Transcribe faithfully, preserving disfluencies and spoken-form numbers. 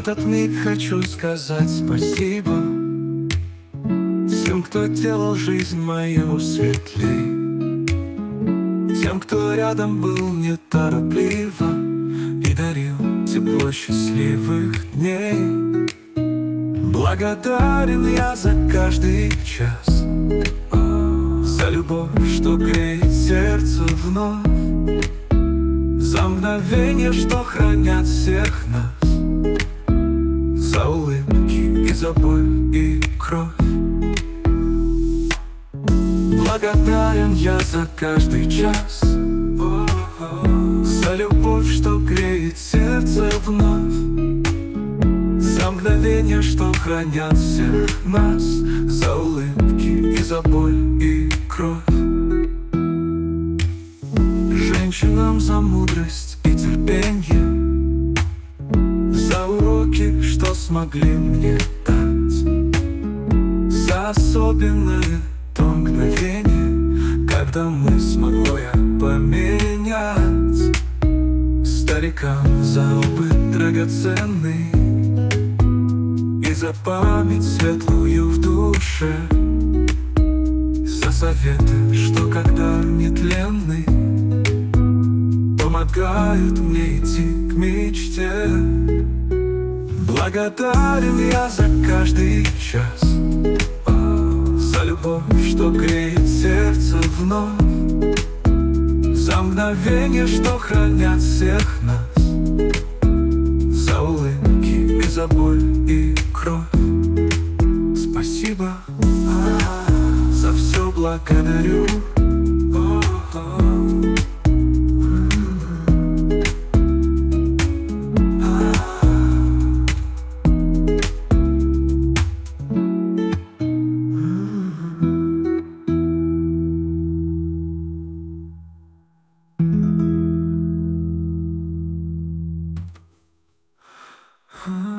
этот миг хочу сказать спасибо тем, кто делал жизнь мою светлей, тем, кто рядом был неторопливо и дарил тепло счастливых дней. Благодарен я за каждый час, за любовь, что греет сердце вновь, за мгновения, что хранят всех нас, за улыбки и за боль и кровь. Благодарен я за каждый час, за любовь, что греет сердце вновь, за мгновения, что хранят всех нас, за улыбки и за боль и кровь. Женщинам за мудрость и терпенье, за уроки, что смогли мне дать, за особенное то мгновение, когда мы смогло я поменять. Старикам за опыт драгоценный и за память светлую в душе, за советы, что когда нетленны, помогают мне идти к мечте. Благодарен я за каждый час, за любовь, что греет сердце вновь, за мгновения, что хранят всех нас, за улыбки и за боль и кровь. Спасибо, за все благодарю. Huh.